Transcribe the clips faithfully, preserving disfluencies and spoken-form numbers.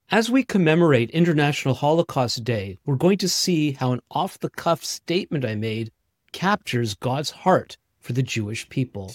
As we commemorate International Holocaust Day, we're going to see how an off-the-cuff statement I made captures God's heart for the Jewish people.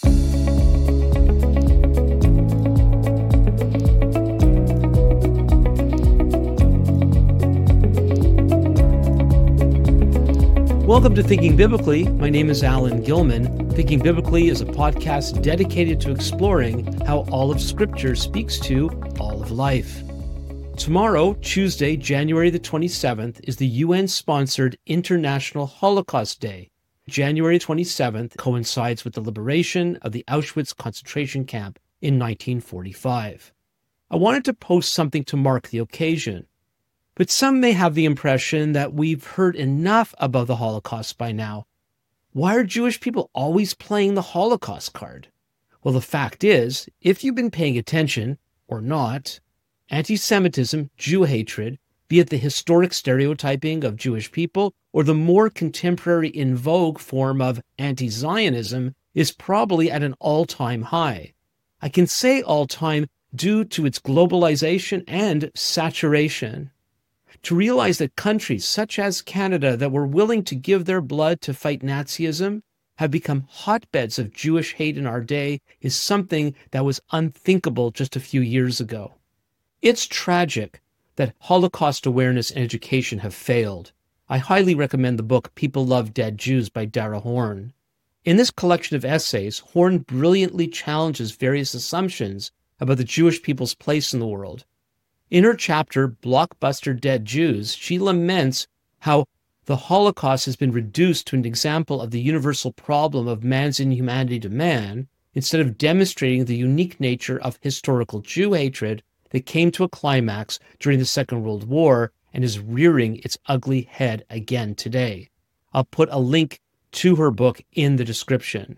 Welcome to Thinking Biblically. My name is Alan Gilman. Thinking Biblically is a podcast dedicated to exploring how all of Scripture speaks to all of life. Tomorrow, Tuesday, January the twenty-seventh, is the U N-sponsored International Holocaust Day. January twenty-seventh coincides with the liberation of the Auschwitz concentration camp in nineteen forty-five. I wanted to post something to mark the occasion, but some may have the impression that we've heard enough about the Holocaust by now. Why are Jewish people always playing the Holocaust card? Well, the fact is, if you've been paying attention, or not, anti-Semitism, Jew hatred, be it the historic stereotyping of Jewish people or the more contemporary in vogue form of anti-Zionism, is probably at an all-time high. I can say all-time due to its globalization and saturation. To realize that countries such as Canada that were willing to give their blood to fight Nazism have become hotbeds of Jewish hate in our day is something that was unthinkable just a few years ago. It's tragic that Holocaust awareness and education have failed. I highly recommend the book People Love Dead Jews by Dara Horn. In this collection of essays, Horn brilliantly challenges various assumptions about the Jewish people's place in the world. In her chapter, Blockbuster Dead Jews, she laments how the Holocaust has been reduced to an example of the universal problem of man's inhumanity to man, instead of demonstrating the unique nature of historical Jew hatred that came to a climax during the Second World War and is rearing its ugly head again today. I'll put a link to her book in the description.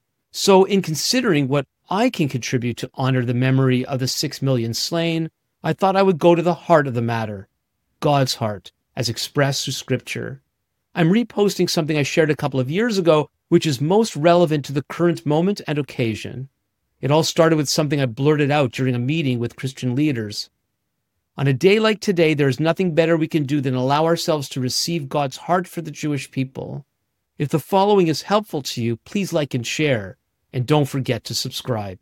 So in considering what I can contribute to honor the memory of the six million slain, I thought I would go to the heart of the matter, God's heart, as expressed through Scripture. I'm reposting something I shared a couple of years ago, which is most relevant to the current moment and occasion. It all started with something I blurted out during a meeting with Christian leaders. On a day like today, there is nothing better we can do than allow ourselves to receive God's heart for the Jewish people. If the following is helpful to you, please like and share, and don't forget to subscribe.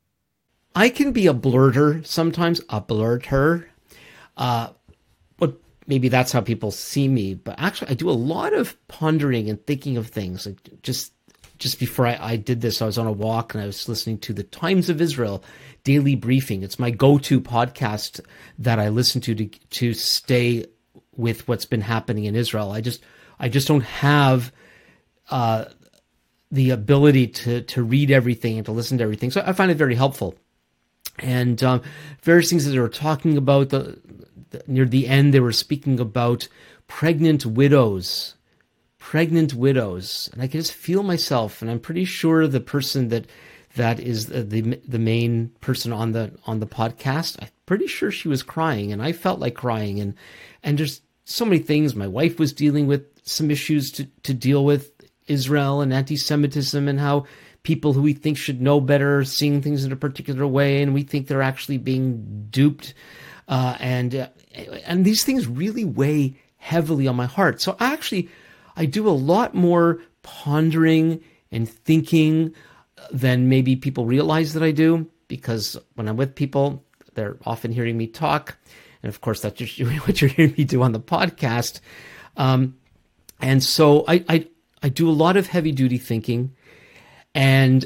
I can be a blurter, sometimes a blurter, uh, but maybe that's how people see me. But actually, I do a lot of pondering and thinking of things. Like just just before I, I did this, I was on a walk and I was listening to the Times of Israel Daily Briefing. It's my go-to podcast that I listen to to, to stay with what's been happening in Israel. I just I just don't have uh, the ability to to read everything and to listen to everything. So I find it very helpful. And um, various things that they were talking about, the, the, near the end, they were speaking about pregnant widows, pregnant widows. And I can just feel myself, and I'm pretty sure the person that that is the the, the main person on the on the podcast, I'm pretty sure she was crying, and I felt like crying. And and there's so many things. My wife was dealing with some issues to, to deal with Israel and anti-Semitism and how people who we think should know better are seeing things in a particular way, and we think they're actually being duped. Uh, and uh, and these things really weigh heavily on my heart. So actually, I do a lot more pondering and thinking than maybe people realize that I do, because when I'm with people, they're often hearing me talk. And of course, that's just what you're hearing me do on the podcast. Um, and so I, I, I do a lot of heavy-duty thinking. And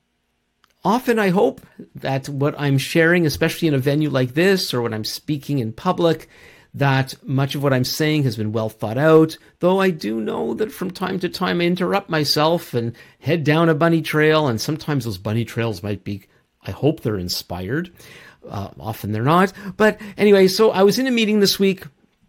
often I hope that what I'm sharing, especially in a venue like this or when I'm speaking in public, that much of what I'm saying has been well thought out, though I do know that from time to time I interrupt myself and head down a bunny trail, and sometimes those bunny trails might be, I hope they're inspired. Uh, often they're not. But anyway, so I was in a meeting this week,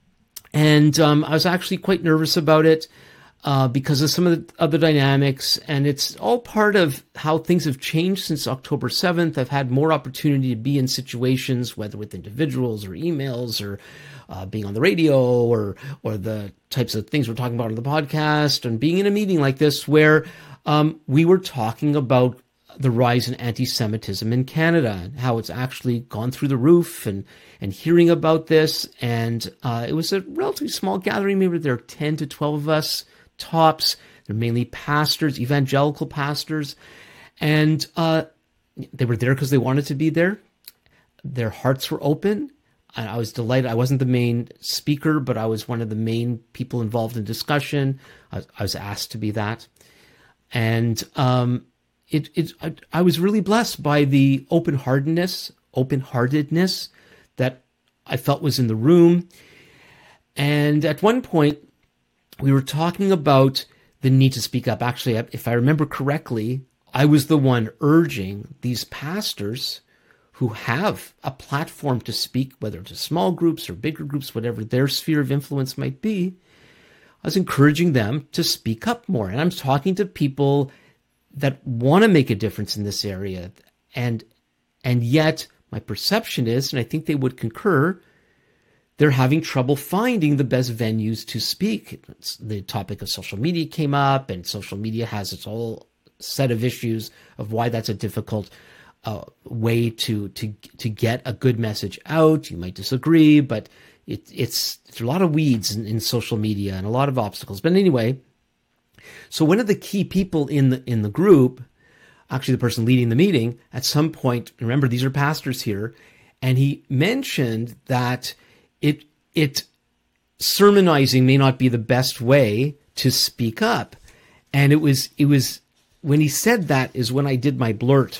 and um, I was actually quite nervous about it. Uh, because of some of the other dynamics, and it's all part of how things have changed since October seventh. I've had more opportunity to be in situations, whether with individuals or emails or uh, being on the radio or or the types of things we're talking about on the podcast, and being in a meeting like this where um, we were talking about the rise in anti-Semitism in Canada, and how it's actually gone through the roof, and, and hearing about this. And uh, it was a relatively small gathering. Maybe there are ten to twelve of us tops. They're mainly pastors, evangelical pastors. And uh, they were there because they wanted to be there. Their hearts were open. And I was delighted. I wasn't the main speaker, but I was one of the main people involved in discussion. I was, I was asked to be that. And um, it, it, I, I was really blessed by the open-heartedness, open-heartedness that I felt was in the room. And at one point, we were talking about the need to speak up. Actually, if I remember correctly, I was the one urging these pastors who have a platform to speak, whether to small groups or bigger groups, whatever their sphere of influence might be. I was encouraging them to speak up more. And I'm talking to people that want to make a difference in this area. And, and yet my perception is, and I think they would concur, they're having trouble finding the best venues to speak. It's, the topic of social media came up, and social media has its whole set of issues of why that's a difficult uh, way to, to, to get a good message out. You might disagree, but It, it's, it's a lot of weeds in, in social media and a lot of obstacles. But anyway, so one of the key people in the in the group, actually the person leading the meeting, at some point, remember these are pastors here, and he mentioned that it it sermonizing may not be the best way to speak up, and it was it was when he said that is when I did my blurt,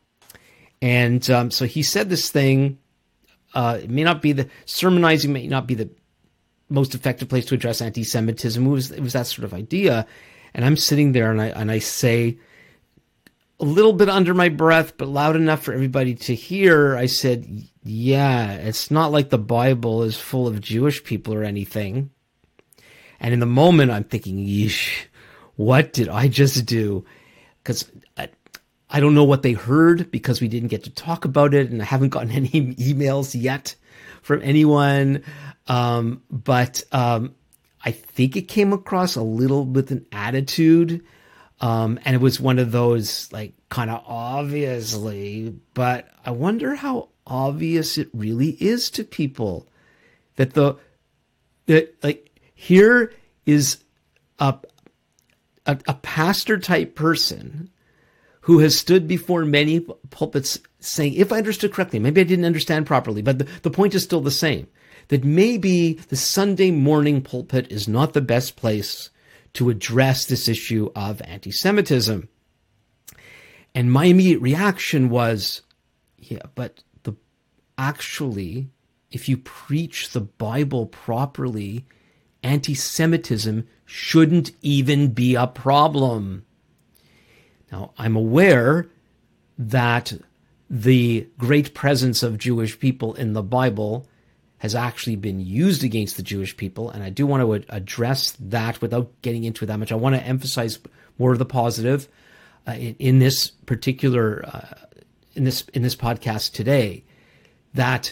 and um, so he said this thing. Uh, it may not be the sermonizing may not be the most effective place to address anti-Semitism. It was, it was that sort of idea. And I'm sitting there and I, and I say a little bit under my breath, but loud enough for everybody to hear. I said, yeah, it's not like the Bible is full of Jewish people or anything. And in the moment I'm thinking, yeesh, what did I just do? Because I, I don't know what they heard because we didn't get to talk about it, and I haven't gotten any emails yet from anyone. Um, but um, I think it came across a little with an attitude, um, and it was one of those like kind of obviously, but I wonder how obvious it really is to people that the that like here is a a, a pastor type person who has stood before many pulpits saying, if I understood correctly, maybe I didn't understand properly, but the, the point is still the same, that maybe the Sunday morning pulpit is not the best place to address this issue of anti-Semitism. And my immediate reaction was, yeah, but the actually, if you preach the Bible properly, anti-Semitism shouldn't even be a problem. Now, I'm aware that the great presence of Jewish people in the Bible has actually been used against the Jewish people, and I do want to address that without getting into that much. I want to emphasize more of the positive uh, in, in this particular uh, in this in this podcast today. That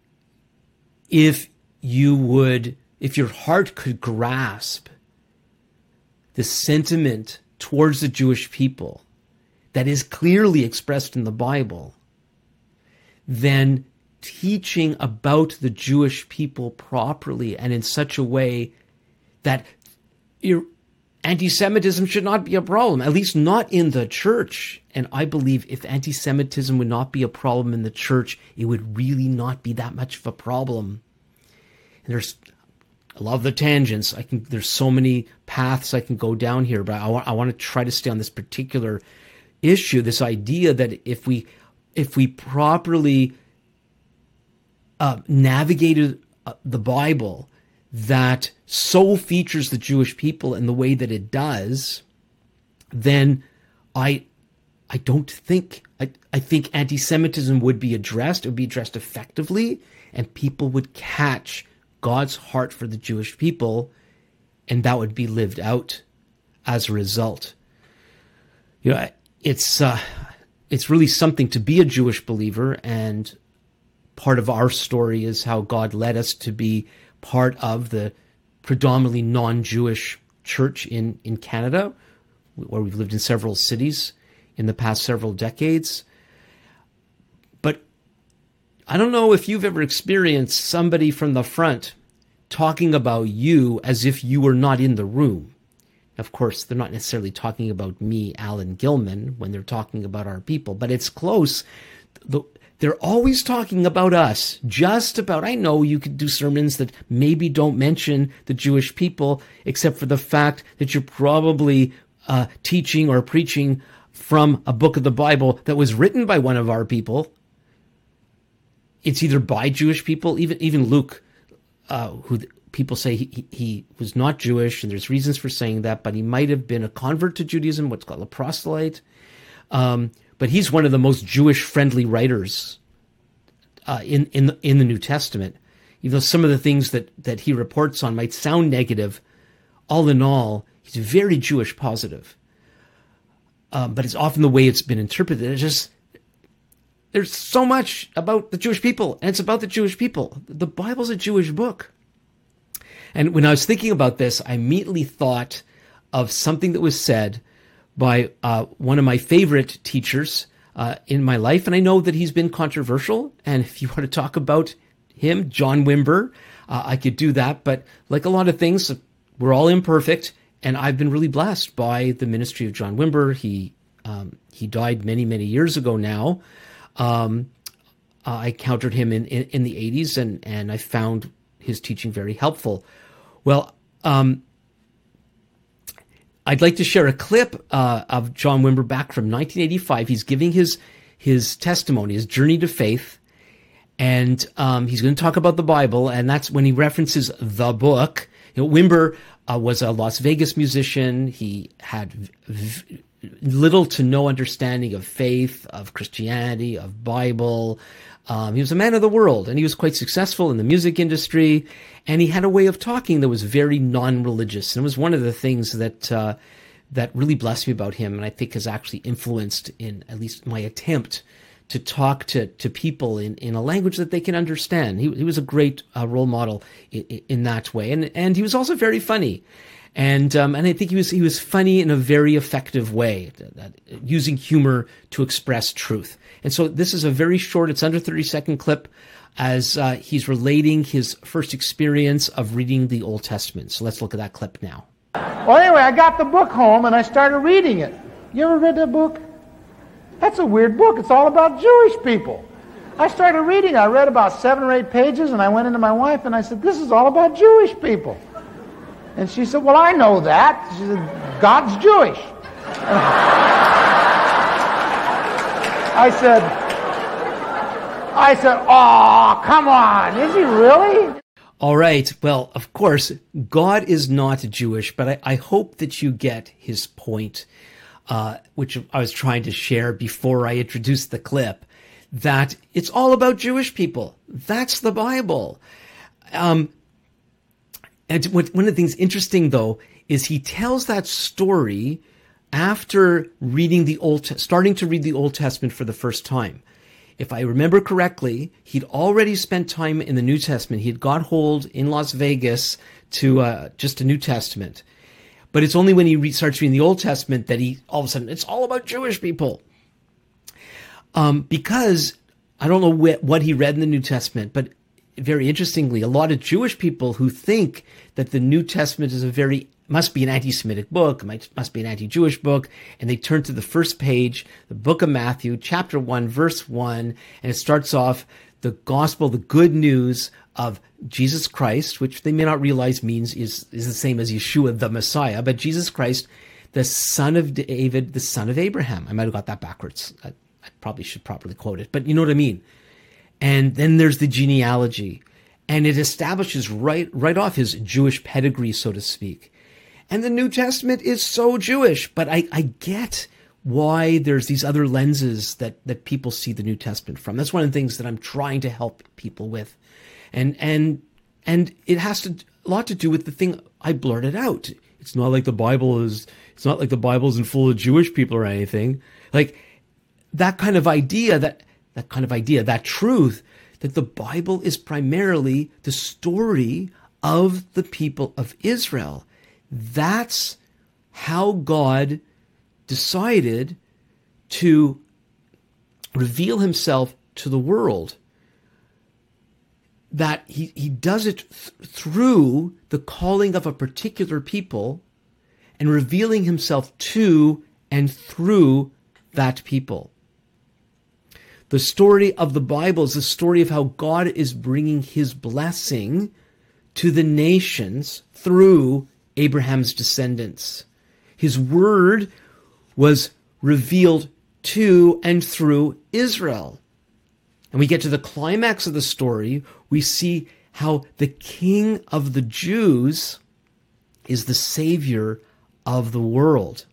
if you would, if your heart could grasp the sentiment towards the Jewish people that is clearly expressed in the Bible, then teaching about the Jewish people properly and in such a way that your anti-Semitism should not be a problem, at least not in the church. And I believe if anti-Semitism would not be a problem in the church, it would really not be that much of a problem. And there's I love the tangents. I can. There's so many paths I can go down here, but I want. I want to try to stay on this particular issue. This idea that if we, if we properly uh, navigated uh, the Bible, that so features the Jewish people in the way that it does, then I, I don't think. I, I think anti-Semitism would be addressed. It would be addressed effectively, and people would catch God's heart for the Jewish people, and that would be lived out as a result. You know, it's uh, it's really something to be a Jewish believer, and part of our story is how God led us to be part of the predominantly non-Jewish church in, in Canada, where we've lived in several cities in the past several decades. But I don't know if you've ever experienced somebody from the front talking about you as if you were not in the room. Of course, they're not necessarily talking about me, Alan Gilman, when they're talking about our people, but it's close. The, they're always talking about us, just about. I know you could do sermons that maybe don't mention the Jewish people, except for the fact that you're probably uh, teaching or preaching from a book of the Bible that was written by one of our people. It's either by Jewish people, even even Luke, uh, who people say he, he was not Jewish, and there's reasons for saying that, but he might have been a convert to Judaism, what's called a proselyte. Um, but he's one of the most Jewish-friendly writers uh, in in the, in the New Testament. Even though some of the things that that he reports on might sound negative, all in all, he's very Jewish positive. Um, but it's often the way it's been interpreted. It's just, there's so much about the Jewish people, and it's about the Jewish people. The Bible's a Jewish book. And when I was thinking about this, I immediately thought of something that was said by uh, one of my favorite teachers uh, in my life. And I know that he's been controversial. And if you want to talk about him, John Wimber, uh, I could do that. But like a lot of things, we're all imperfect. And I've been really blessed by the ministry of John Wimber. He um, he died many, many years ago now. Um, I encountered him in, in, in the eighties, and, and I found his teaching very helpful. Well, um, I'd like to share a clip uh, of John Wimber back from nineteen eighty-five. He's giving his his testimony, his journey to faith, and um, he's going to talk about the Bible, and that's when he references the book. You know, Wimber uh, was a Las Vegas musician. He had v- v- little to no understanding of faith, of Christianity, of Bible. Um, he was a man of the world, and he was quite successful in the music industry, and he had a way of talking that was very non-religious. And it was one of the things that uh, that really blessed me about him, and I think has actually influenced in at least my attempt to talk to, to people in, in a language that they can understand. He, he was a great uh, role model in, in that way, and and he was also very funny. And um, and I think he was he was funny in a very effective way, using humor to express truth. And so this is a very short, it's under thirty second clip as uh, he's relating his first experience of reading the Old Testament. So let's look at that clip now. Well, anyway, I got the book home and I started reading it. You ever read that book? That's a weird book. It's all about Jewish people. I started reading. I read about seven or eight pages, and I went into my wife and I said, this is all about Jewish people. And she said, well, I know that. She said, God's Jewish. I said, I said, oh, come on. Is he really? All right. Well, of course, God is not Jewish, but I, I hope that you get his point, uh, which I was trying to share before I introduced the clip, that it's all about Jewish people. That's the Bible. Um, And what, one of the things interesting, though, is he tells that story after reading the Old, starting to read the Old Testament for the first time. If I remember correctly, he'd already spent time in the New Testament. He had got hold in Las Vegas to uh, just a New Testament. But it's only when he re- starts reading the Old Testament that he, all of a sudden, it's all about Jewish people. Um, because I don't know wh- what he read in the New Testament, but very interestingly, a lot of Jewish people who think that the New Testament is a very, must be an anti-Semitic book, might, must be an anti-Jewish book, and they turn to the first page, the book of Matthew, chapter one, verse one, and it starts off the gospel, the good news of Jesus Christ, which they may not realize means is, is the same as Yeshua, the Messiah, but Jesus Christ, the son of David, the son of Abraham. I might have got that backwards. I, I probably should properly quote it, but you know what I mean. And then there's the genealogy, and it establishes right right off his Jewish pedigree, so to speak. And the New Testament is so Jewish, but I, I get why there's these other lenses that, that people see the New Testament from. That's one of the things that I'm trying to help people with. And and and it has to a lot to do with the thing I blurted out. It's not like the Bible is it's not like the Bible isn't full of Jewish people or anything. Like that kind of idea that That kind of idea, that truth, that the Bible is primarily the story of the people of Israel. That's how God decided to reveal himself to the world, that he, he does it th- through the calling of a particular people and revealing himself to and through that people. The story of the Bible is the story of how God is bringing his blessing to the nations through Abraham's descendants. His word was revealed to and through Israel. And we get to the climax of the story, we see how the King of the Jews is the Savior of the world.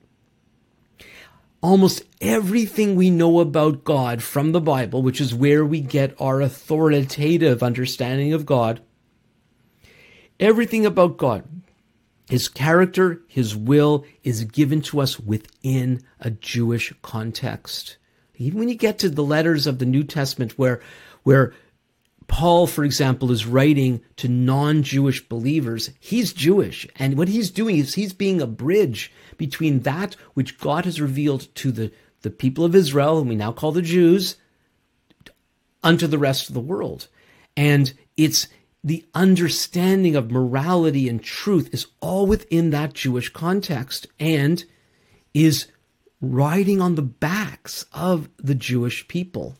Almost everything we know about God from the Bible, which is where we get our authoritative understanding of God, everything about God, his character, his will, is given to us within a Jewish context. Even when you get to the letters of the New Testament where, where Paul, for example, is writing to non-Jewish believers, he's Jewish. And what he's doing is he's being a bridge between that which God has revealed to the, the people of Israel, and we now call the Jews, unto the rest of the world. And it's the understanding of morality and truth is all within that Jewish context and is riding on the backs of the Jewish people.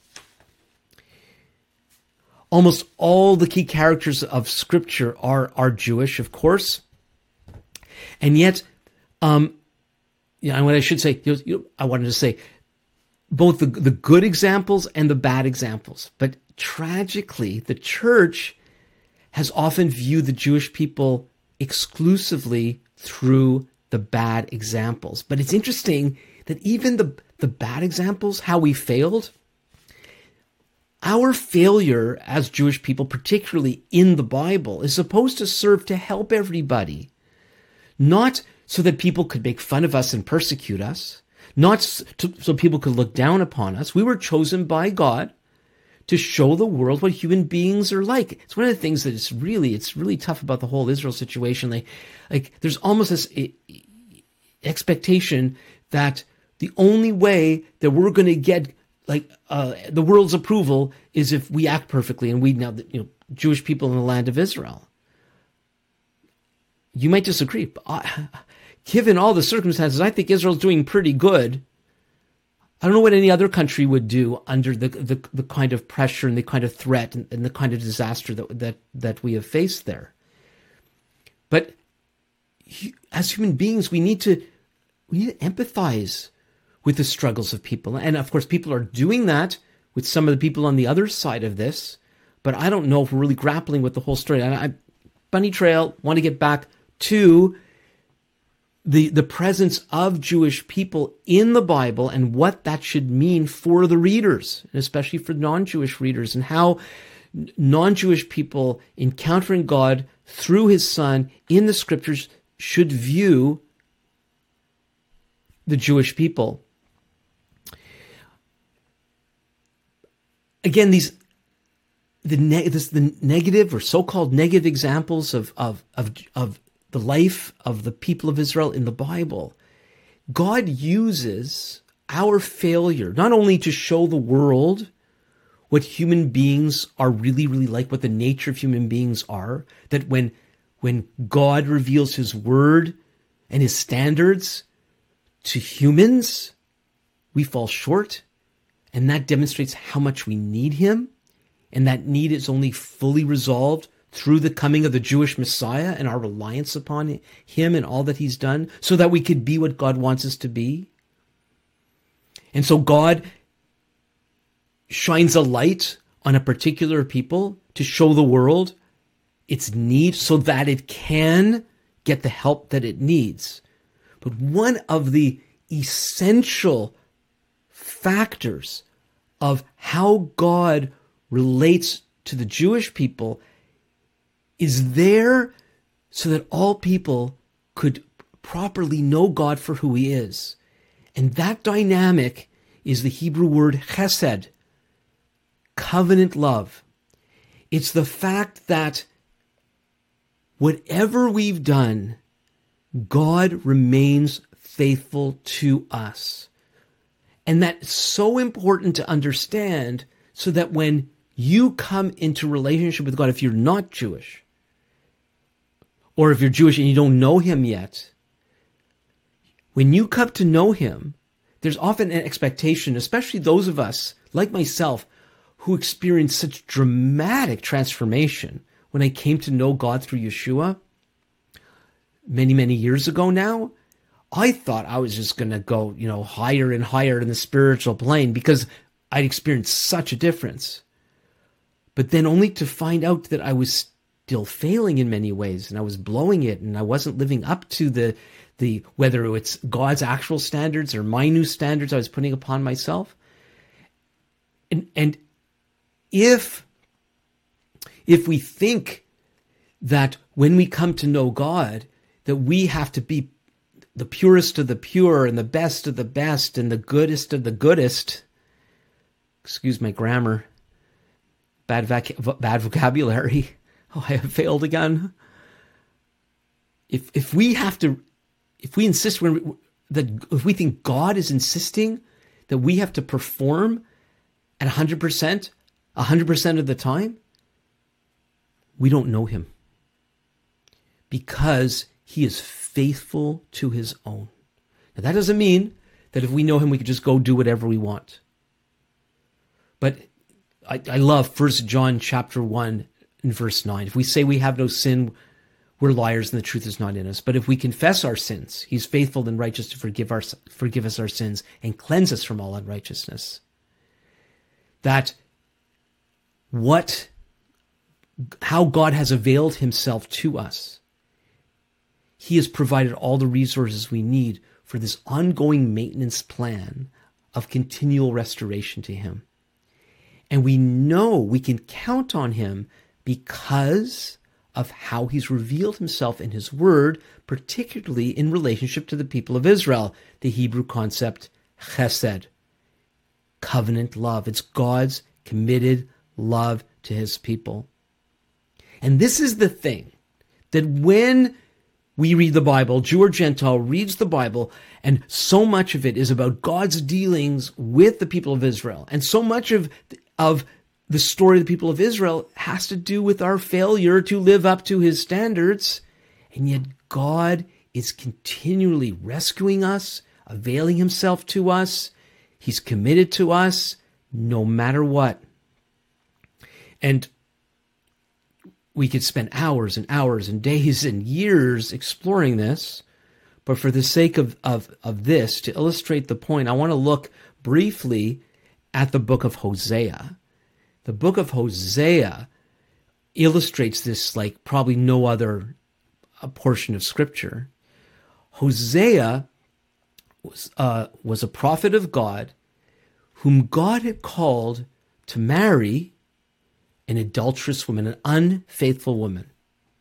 Almost all the key characters of Scripture are, are Jewish, of course. And yet, um, you know, and what I should say, you know, you know, I wanted to say both the, the good examples and the bad examples. But tragically, the church has often viewed the Jewish people exclusively through the bad examples. But it's interesting that even the, the bad examples, how we failed, our failure as Jewish people, particularly in the Bible, is supposed to serve to help everybody. Not so that people could make fun of us and persecute us, not to, so people could look down upon us. We were chosen by God to show the world what human beings are like. It's one of the things that is really, it's really tough about the whole Israel situation. Like, like there's almost this expectation that the only way that we're going to get like uh, the world's approval is if we act perfectly, and we now, you know, Jewish people in the land of Israel. You might disagree, but I, given all the circumstances, I think Israel's doing pretty good. I don't know what any other country would do under the the, the kind of pressure and the kind of threat and, and the kind of disaster that that that we have faced there. But as human beings, we need to we need to empathize with the struggles of people. And of course, people are doing that with some of the people on the other side of this, but I don't know if we're really grappling with the whole story. And I, Bunny Trail, want to get back to the, the presence of Jewish people in the Bible and what that should mean for the readers, and especially for non-Jewish readers, and how non-Jewish people encountering God through his Son in the Scriptures should view the Jewish people. Again, these the ne- this, the negative or so-called negative examples of, of of of the life of the people of Israel in the Bible, God uses our failure not only to show the world what human beings are really, really like, what the nature of human beings are, that when when God reveals his word and his standards to humans, we fall short. And that demonstrates how much we need him. And that need is only fully resolved through the coming of the Jewish Messiah and our reliance upon him and all that he's done, so that we could be what God wants us to be. And so God shines a light on a particular people to show the world its need so that it can get the help that it needs. But one of the essential factors of how God relates to the Jewish people is there so that all people could properly know God for who he is. And that dynamic is the Hebrew word chesed, covenant love. It's the fact that whatever we've done, God remains faithful to us. And that's so important to understand so that when you come into relationship with God, if you're not Jewish, or if you're Jewish and you don't know him yet, when you come to know him, there's often an expectation, especially those of us, like myself, who experienced such dramatic transformation when I came to know God through Yeshua many, many years ago now. I thought I was just going to go, you know, higher and higher in the spiritual plane because I'd experienced such a difference. But then only to find out that I was still failing in many ways, and I was blowing it, and I wasn't living up to the, the whether it's God's actual standards or my new standards I was putting upon myself. And and if if we think that when we come to know God, that we have to be the purest of the pure and the best of the best and the goodest of the goodest, excuse my grammar, bad vac- bad vocabulary. Oh, I have failed again. If if we have to, if we insist when we, that if we think God is insisting that we have to perform at one hundred percent, one hundred percent of the time, we don't know him. Because he is faithful to his own. Now that doesn't mean that if we know him, we can just go do whatever we want. But I, I love First John chapter one and verse nine. If we say we have no sin, we're liars and the truth is not in us. But if we confess our sins, he's faithful and righteous to forgive our forgive us our sins and cleanse us from all unrighteousness. That what, how God has availed himself to us. He has provided all the resources we need for this ongoing maintenance plan of continual restoration to him. And we know we can count on him because of how he's revealed himself in his word, particularly in relationship to the people of Israel, the Hebrew concept chesed, covenant love. It's God's committed love to his people. And this is the thing, that when we read the Bible, Jew or Gentile reads the Bible, and so much of it is about God's dealings with the people of Israel. And so much of, of the story of the people of Israel has to do with our failure to live up to his standards. And yet God is continually rescuing us, availing himself to us. He's committed to us no matter what. And we could spend hours and hours and days and years exploring this, but for the sake of, of, of this, to illustrate the point, I want to look briefly at the book of Hosea. The book of Hosea illustrates this like probably no other a portion of Scripture. Hosea was, uh, was a prophet of God whom God had called to marry an adulterous woman, an unfaithful woman.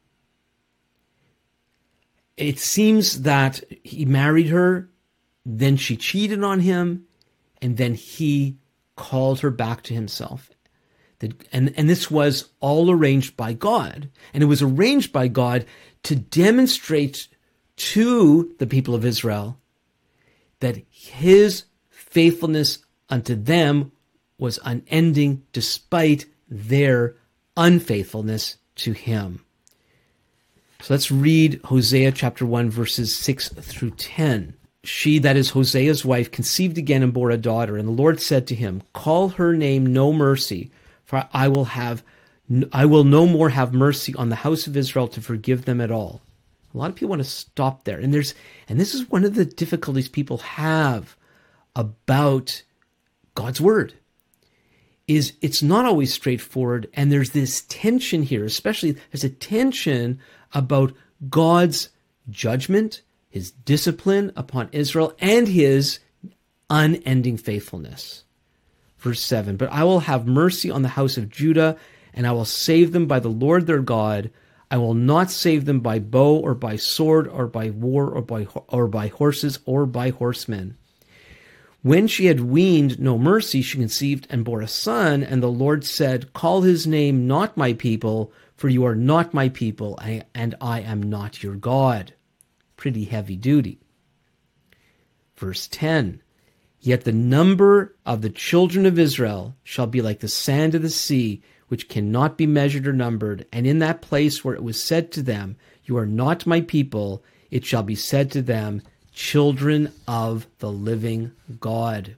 It seems that he married her, then she cheated on him, and then he called her back to himself. And, and this was all arranged by God. And it was arranged by God to demonstrate to the people of Israel that his faithfulness unto them was unending despite their unfaithfulness to him. So let's read Hosea chapter one, verses six through ten. She, that is Hosea's wife, conceived again and bore a daughter. And the Lord said to him, call her name No Mercy, for I will have, I will no more have mercy on the house of Israel to forgive them at all. A lot of people want to stop there. And there's, and this is one of the difficulties people have about God's word. Is it's not always straightforward, and there's this tension here, especially there's a tension about God's judgment, his discipline upon Israel, and his unending faithfulness. Verse seven, but I will have mercy on the house of Judah, and I will save them by the Lord their God. I will not save them by bow or by sword or by war or by or by horses or by horsemen. When she had weaned No Mercy, she conceived and bore a son, and the Lord said, call his name not my people, for you are not my people, and I am not your God. Pretty heavy duty. Verse ten, Yet the number of the children of Israel shall be like the sand of the sea, which cannot be measured or numbered. And in that place where it was said to them, you are not my people, it shall be said to them, children of the living God.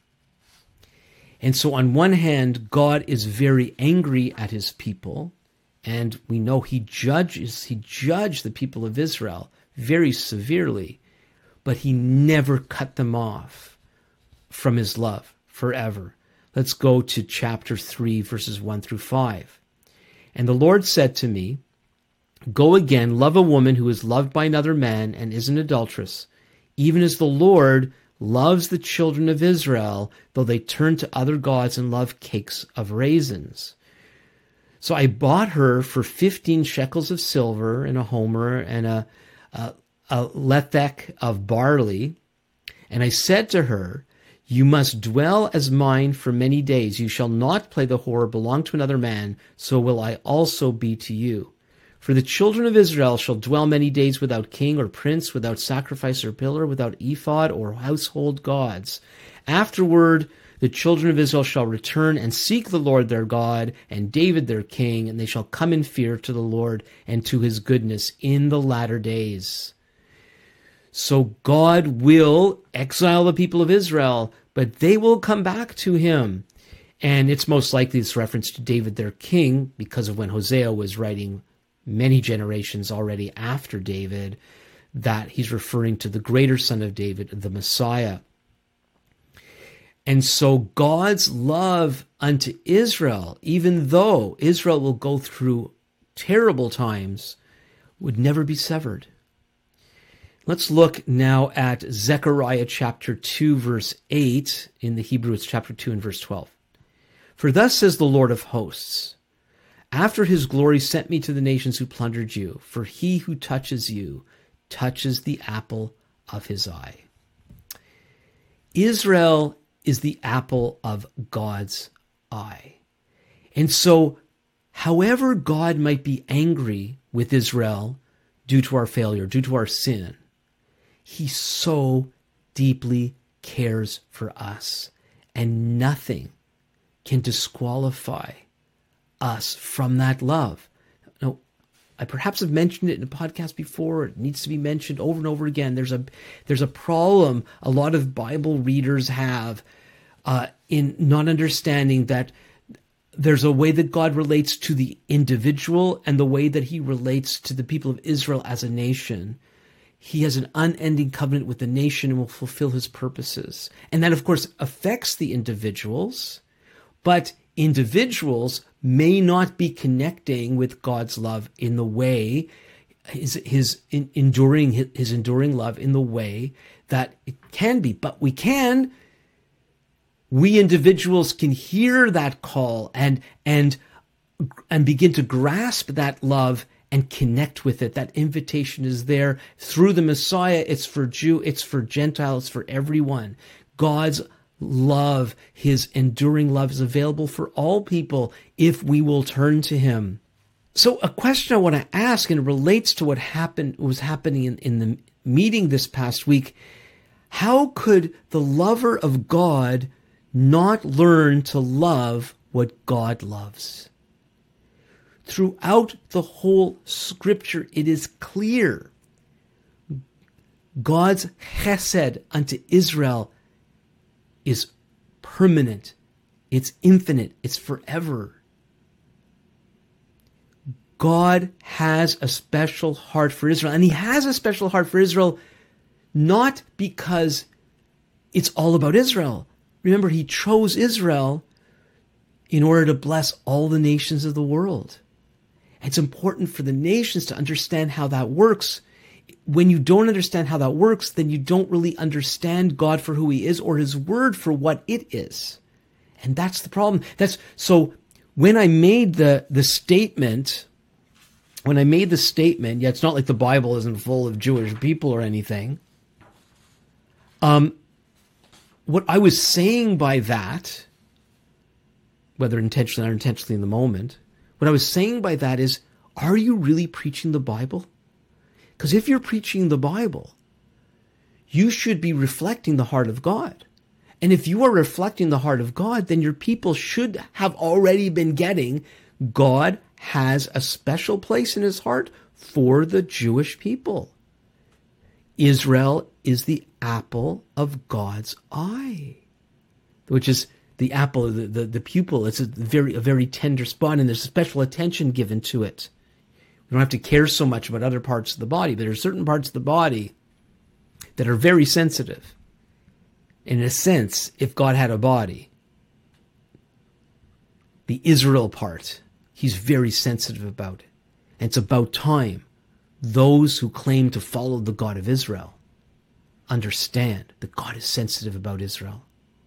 And so on one hand, God is very angry at his people, and we know he judges, he judged the people of Israel very severely, but he never cut them off from his love forever. Let's go to chapter three, verses one through five. And the Lord said to me, go again, love a woman who is loved by another man and is an adulteress, even as the Lord loves the children of Israel, though they turn to other gods and love cakes of raisins. So I bought her for fifteen shekels of silver and a homer and a, a, a lethek of barley. And I said to her, you must dwell as mine for many days. You shall not play the whore, belong to another man, so will I also be to you. For the children of Israel shall dwell many days without king or prince, without sacrifice or pillar, without ephod or household gods. Afterward, the children of Israel shall return and seek the Lord their God and David their king, and they shall come in fear to the Lord and to his goodness in the latter days. So God will exile the people of Israel, but they will come back to him. And it's most likely this reference to David their king, because of when Hosea was writing many generations already after David, that he's referring to the greater son of David, the Messiah. And so God's love unto Israel, even though Israel will go through terrible times, would never be severed. Let's look now at Zechariah chapter two, verse eight. In the Hebrew, it's chapter two and verse twelve. For thus says the Lord of hosts, after his glory sent me to the nations who plundered you, for he who touches you touches the apple of his eye. Israel is the apple of God's eye. And so, however God might be angry with Israel due to our failure, due to our sin, he so deeply cares for us, and nothing can disqualify us from that love. Now, I perhaps have mentioned it in a podcast before. It needs to be mentioned over and over again. There's a there's a problem a lot of Bible readers have uh, in not understanding that there's a way that God relates to the individual and the way that he relates to the people of Israel as a nation. He has an unending covenant with the nation and will fulfill his purposes. And that, of course, affects the individuals, but individuals may not be connecting with God's love in the way, his, his enduring, his enduring love in the way that it can be. But we can, we individuals can hear that call and, and, and begin to grasp that love and connect with it. That invitation is there through the Messiah. It's for Jew, it's for Gentile, it's for everyone. God's love, his enduring love, is available for all people if we will turn to him. So a question I want to ask, and it relates to what happened, was happening in, in the meeting this past week. How could the lover of God not learn to love what God loves? Throughout the whole scripture, it is clear God's chesed unto Israel is permanent, it's infinite, it's forever. God has a special heart for Israel, and he has a special heart for Israel not because it's all about Israel. Remember, he chose Israel in order to bless all the nations of the world. It's important for the nations to understand how that works. When you don't understand how that works, then you don't really understand God for who he is or his word for what it is. And that's the problem. That's so when I made the, the statement, when I made the statement, yeah, it's not like the Bible isn't full of Jewish people or anything. Um, what I was saying by that, whether intentionally or unintentionally in the moment, what I was saying by that is, are you really preaching the Bible? Because if you're preaching the Bible, you should be reflecting the heart of God. And if you are reflecting the heart of God, then your people should have already been getting God has a special place in his heart for the Jewish people. Israel is the apple of God's eye, which is the apple, the, the, the pupil. It's a very, a very tender spot, and there's special attention given to it. We don't have to care so much about other parts of the body, but there are certain parts of the body that are very sensitive. In a sense, if God had a body, the Israel part, he's very sensitive about it. And it's about time those who claim to follow the God of Israel understand that God is sensitive about Israel.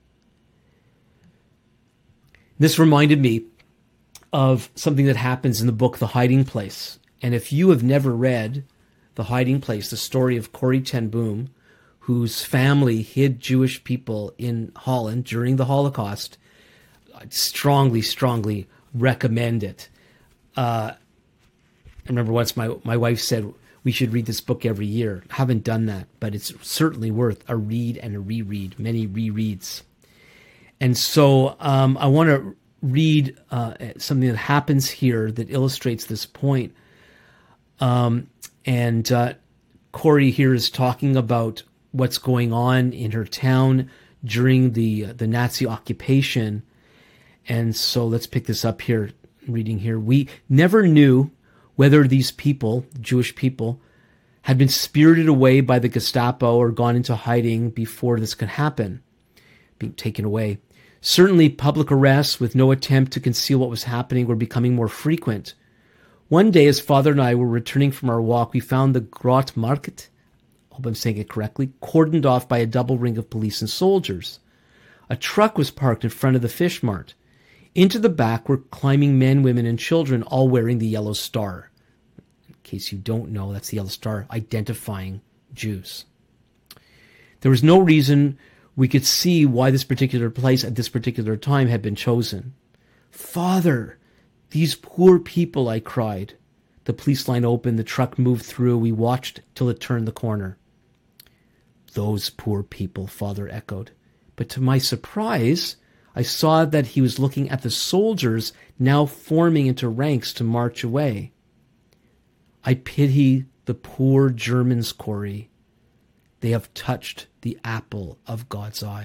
This reminded me of something that happens in the book The Hiding Place. And if you have never read The Hiding Place, the story of Corrie ten Boom, whose family hid Jewish people in Holland during the Holocaust, I'd strongly, strongly recommend it. Uh, I remember once my, my wife said we should read this book every year. I haven't done that, but it's certainly worth a read and a reread, many rereads. And so um, I want to read uh, something that happens here that illustrates this point. Um, and uh, Corrie here is talking about what's going on in her town during the uh, the Nazi occupation. And so let's pick this up here, reading here. We never knew whether these people, Jewish people, had been spirited away by the Gestapo or gone into hiding before this could happen, being taken away. Certainly, public arrests with no attempt to conceal what was happening were becoming more frequent. One day, as Father and I were returning from our walk, we found the Grote Markt, I hope I'm saying it correctly, cordoned off by a double ring of police and soldiers. A truck was parked in front of the fish mart. Into the back were climbing men, women, and children, all wearing the yellow star. In case you don't know, that's the yellow star identifying Jews. There was no reason we could see why this particular place at this particular time had been chosen. Father, these poor people, I cried. The police line opened, the truck moved through. We watched till it turned the corner. Those poor people, Father echoed. But to my surprise, I saw that he was looking at the soldiers now forming into ranks to march away. I pity the poor Germans, Corrie. They have touched the apple of God's eye.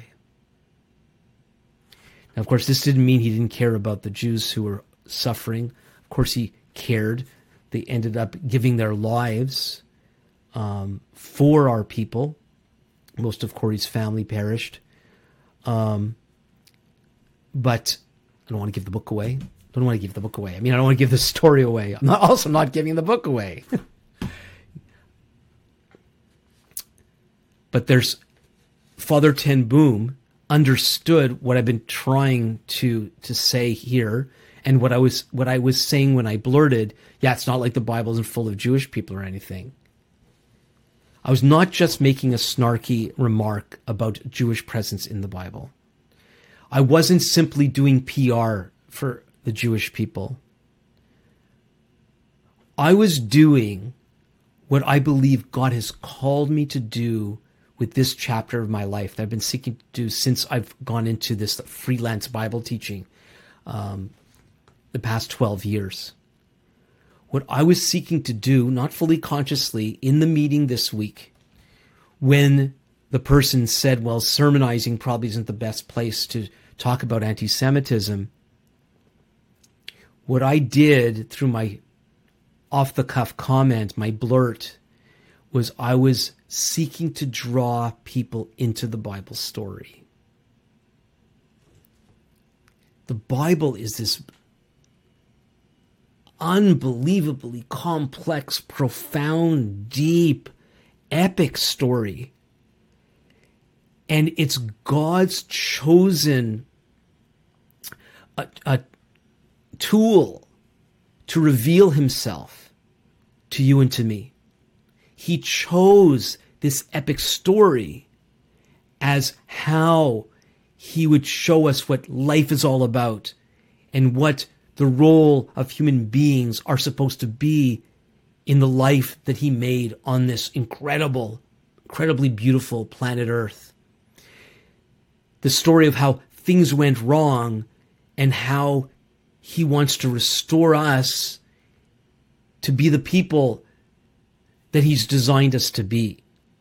Now, of course, this didn't mean he didn't care about the Jews who were suffering. Of course, he cared. They ended up giving their lives um, for our people. Most of Corrie's family perished. Um, but I don't want to give the book away. I don't want to give the book away. I mean, I don't want to give the story away. I'm not, also not giving the book away. But there's Father ten Boom understood what I've been trying to to say here, and what I was what I was saying when I blurted, yeah, it's not like the Bible isn't full of Jewish people or anything. I was not just making a snarky remark about Jewish presence in the Bible. I wasn't simply doing P R for the Jewish people. I was doing what I believe God has called me to do with this chapter of my life that I've been seeking to do since I've gone into this freelance Bible teaching um, the past twelve years. What I was seeking to do, not fully consciously, in the meeting this week, when the person said, well, sermonizing probably isn't the best place to talk about anti-Semitism, what I did through my off-the-cuff comment, my blurt, was I was seeking to draw people into the Bible story. The Bible is this unbelievably complex, profound, deep, epic story. And it's God's chosen a, a tool to reveal himself to you and to me. He chose this epic story as how he would show us what life is all about and what the role of human beings are supposed to be in the life that he made on this incredible, incredibly beautiful planet Earth. the story of how things went wrong and how he wants to restore us to be the people that he's designed us to be.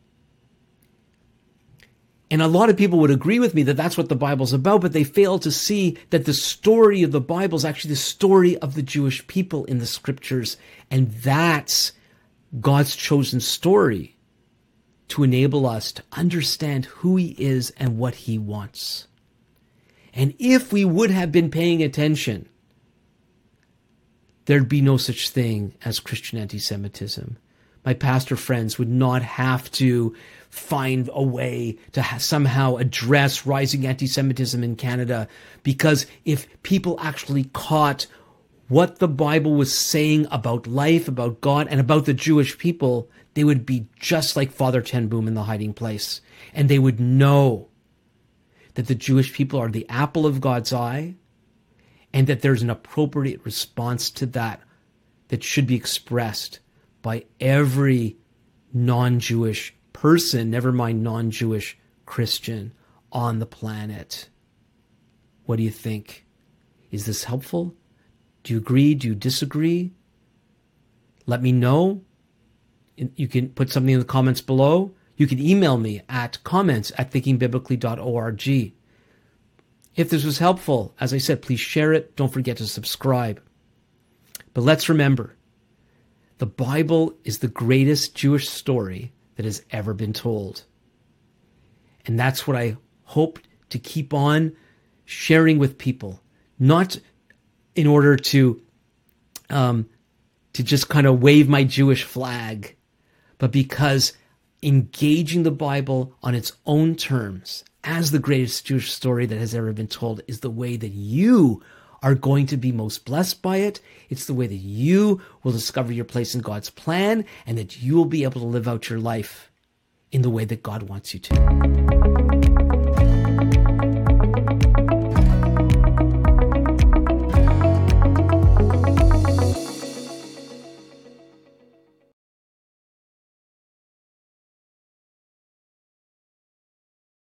And a lot of people would agree with me that that's what the Bible's about, but they fail to see that the story of the Bible is actually the story of the Jewish people in the scriptures. And that's God's chosen story to enable us to understand who he is and what he wants. And if we would have been paying attention, there'd be no such thing as Christian anti-Semitism. My pastor friends would not have to find a way to ha- somehow address rising anti-Semitism in Canada, because if people actually caught what the Bible was saying about life, about God, and about the Jewish people, they would be just like Father Ten Boom in The Hiding Place. And they would know that the Jewish people are the apple of God's eye, and that there's an appropriate response to that that should be expressed by every non-Jewish person, never mind non-Jewish Christian on the planet. What do you think? Is this helpful? Do you agree? Do you disagree? Let me know. You can put something in the comments below. You can email me at comments at thinking biblically dot org. If this was helpful, as I said, please share it. Don't forget to subscribe. But let's remember, the Bible is the greatest Jewish story that has ever been told. And that's what I hope to keep on sharing with people, not in order to um, to just kind of wave my Jewish flag, but because engaging the Bible on its own terms as the greatest Jewish story that has ever been told is the way that you are going to be most blessed by it. It's the way that you will discover your place in God's plan, and that you will be able to live out your life in the way that God wants you to.